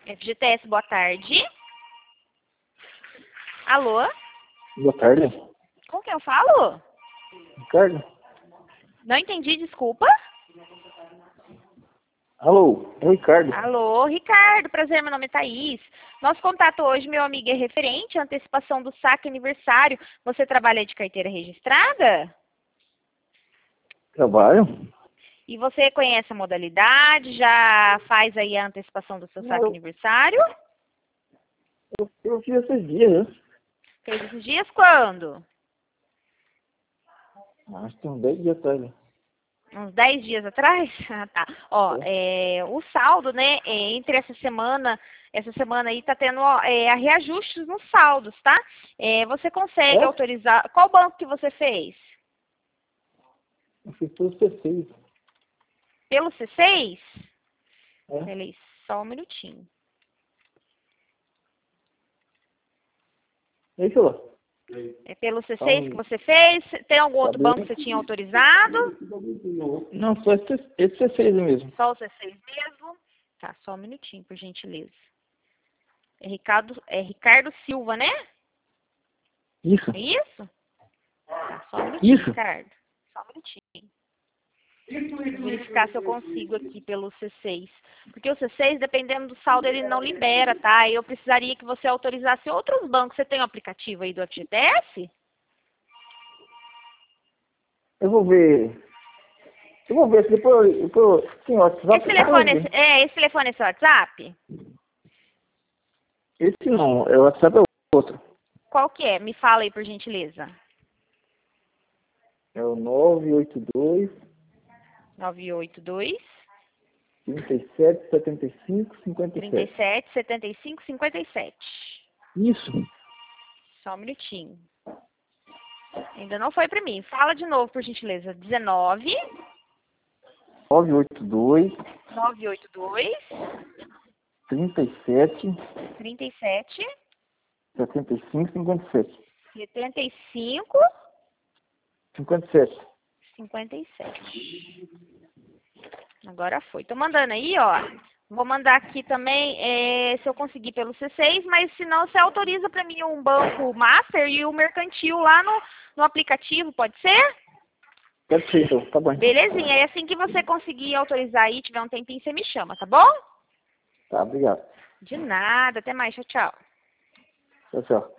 FGTS, boa tarde. Alô? Boa tarde. Com quem eu falo? Ricardo? Não entendi, desculpa. Alô, é o Ricardo. Alô, Ricardo, prazer, meu nome é Thaís. Nosso contato hoje, meu amigo, é referente à antecipação do saque aniversário. Você trabalha de carteira registrada? Trabalho? E você conhece a modalidade? Já faz aí a antecipação do seu saque aniversário? Eu fiz esses dias, né? Fez esses dias quando? Acho que tem uns 10 dias atrás. Né? Uns 10 dias atrás? Ah, tá. Ó, o saldo, né, entre essa semana aí tá tendo reajustes nos saldos, tá? Você consegue autorizar... Qual banco que você fez? Eu fiz todos os C6. Pelo C6? É. Peraí, só um minutinho. E aí, senhor? É pelo C6 que você fez? Tem algum outro banco que você tinha autorizado? Não, só esse C6 mesmo. Só o C6 mesmo? Tá, só um minutinho, por gentileza. É Ricardo Silva, né? Isso. É isso? Tá, só um minutinho, Isso. Ricardo. Só um minutinho. Vou verificar se eu consigo aqui pelo C6. Porque o C6, dependendo do saldo, ele não libera, tá? Eu precisaria que você autorizasse outros bancos. Você tem o aplicativo aí do FGTS? Eu vou ver. Eu vou ver se depois tem WhatsApp. Esse telefone é seu WhatsApp? Esse não, o WhatsApp é outro. Qual que é? Me fala aí, por gentileza. É o 982 982 37 75 57. 37 75 57. Isso. Só um minutinho. Ainda não foi para mim. Fala de novo, por gentileza. 19 982 982 37 37 75 57. 75 57. 57. Agora foi. Tô mandando aí, ó. Vou mandar aqui também, se eu conseguir pelo C6, mas se não, você autoriza para mim um banco master e o mercantil lá no aplicativo, pode ser? Pode ser, então. Tá bom. Belezinha. E assim que você conseguir autorizar aí, tiver um tempinho, você me chama, tá bom? Tá, obrigado. De nada. Até mais. Tchau, tchau. Tchau, tchau.